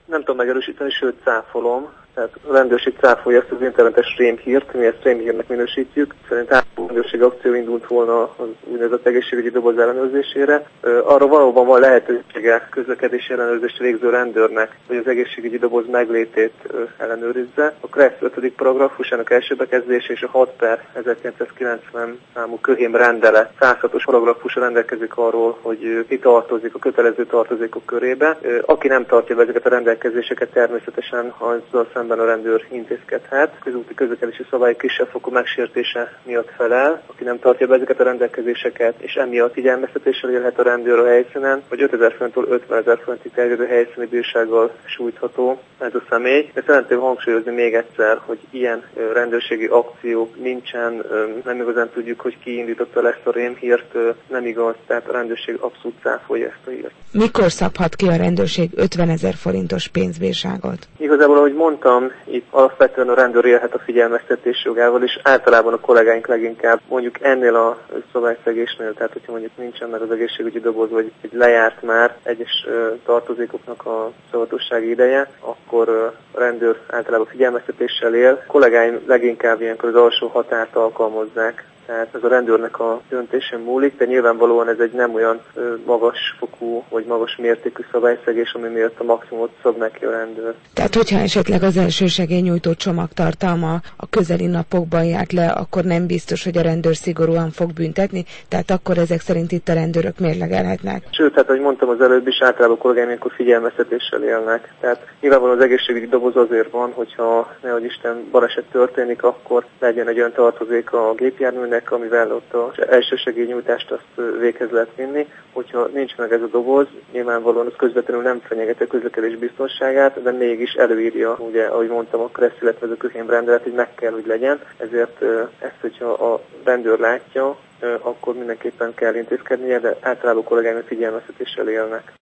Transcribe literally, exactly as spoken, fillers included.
Nem tudom megerősíteni, sőt cáfolom. Tehát a rendőrség cáfolja ezt az internetes rémhírt, mi ezt rémhírnek minősítjük. Szerintem a rendőrség akció indult volna az úgynevezett egészségügyi doboz ellenőrzésére. Arra valóban van lehetősége közlekedési ellenőrzést végző rendőrnek, hogy az egészségügyi doboz meglétét ellenőrizze. A KRESZ ötödik paragrafusának első bekezdése és a hat per ezerkilencszázkilencven számú köhém rendelet száz hatos paragrafusa rendelkezik arról, hogy ki tartozik a kötelező tartozékok körébe. Aki nem tartja be ezeket a rendelkezéseket, természetesen azzal szemben a rendőr intézkedhet. Közúti közlekedési szabályok kisebb-fokú megsértése miatt felel, aki nem tartja be ezeket a rendelkezéseket, és emiatt figyelmeztetéssel élhet a rendőr a helyszínen, vagy ötezer forinttól ötvenezer forintig terjedő helyszíni bírsággal sújtható ez a személy. De szeretném hangsúlyozni még egyszer, hogy ilyen rendőrségi akciók nincsen, nem igazán tudjuk, hogy ki indította el ezt a rémhírt, nem igaz, tehát a rendőrség abszolút cáfolja ezt a hírt. Mikor szabhat ki a rendőrség ötvenezer forintos pénzbírságot? Igazából, ahogy mondtam, itt alapvetően a rendőr élhet a figyelmeztetés jogával, és általában a kollégáink leginkább mondjuk ennél a szabályszegésnél, tehát hogyha mondjuk nincsen meg az egészségügyi doboz, vagy lejárt már egyes tartozékoknak a szavatossági ideje, akkor a rendőr általában figyelmeztetéssel él. A kollégáim leginkább ilyenkor az alsó határt alkalmazzák. Tehát ez a rendőrnek a döntésen múlik, de nyilvánvalóan ez egy nem olyan magas fokú vagy magas mértékű szabályszegés, ami miatt a maximumot szab neki a rendőr. Tehát hogyha esetleg az elsősegélynyújtó csomagtartalma a közeli napokban járt le, akkor nem biztos, hogy a rendőr szigorúan fog büntetni, tehát akkor ezek szerint itt a rendőrök mérlegelhetnek. Sőt, hát ahogy mondtam az előbb is, általában a kollégáim ilyenkor figyelmeztetéssel élnek. Tehát nyilvánvalóan az egészségügyi doboz azért van, hogyha nehogy Isten baleset történik, akkor legyen egy olyan tartozék a gépjárműnek, amivel ott az elsősegélynyújtást azt véghez lehet vinni. Hogyha nincs meg ez a doboz, nyilvánvalóan az közvetlenül nem fenyegeti a közlekedés biztonságát, de mégis előírja, ugye, ahogy mondtam, a KRESZ, illetve ez a köhém rendelet, hogy meg kell, hogy legyen. Ezért ezt, hogyha a rendőr látja, akkor mindenképpen kell intézkednie, de általában kollégáim figyelmeztetéssel élnek.